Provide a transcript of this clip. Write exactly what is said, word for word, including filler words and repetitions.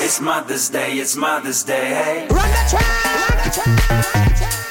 It's Mother's Day, it's Mother's Day, hey. Run the track, run the track.